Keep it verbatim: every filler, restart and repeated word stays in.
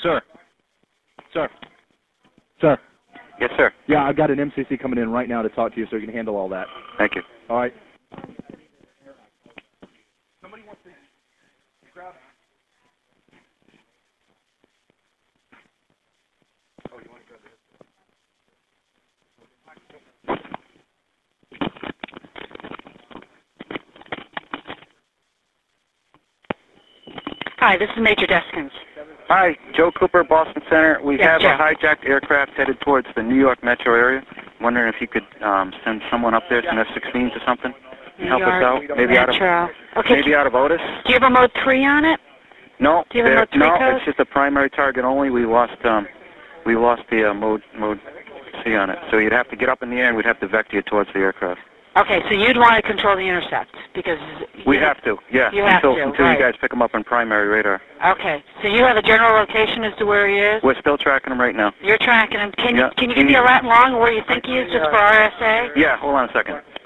Sir. Sir. Sir. Yes, sir. Yeah, I've got an M C C coming in right now to talk to you so you can handle all that. Thank you. All right. Hi, this is Major Deskins. Hi, Joe Cooper, Boston Center. We Yes, have Joe. a hijacked aircraft headed towards the New York metro area. Wondering if you could um, send someone up there, some F sixteens or something, New help York us out. Maybe Metro. out of Okay. maybe out of Otis. Do you have a mode three on it? No, Do you have a there- mode three no, code? it's just a primary target only. We lost um, we lost the uh, mode mode C on it. So you'd have to get up in the air, and we'd have to vector you towards the aircraft. Okay, so you'd want to control the intercept because We you- have to, yeah, You have until to, until right. you guys pick him up on primary radar. Okay, so you have a general location as to where he is. We're still tracking him right now. You're tracking him. Can Yeah. you can you give me a rat and long where you think he is, just for R S A? Yeah, hold on a second.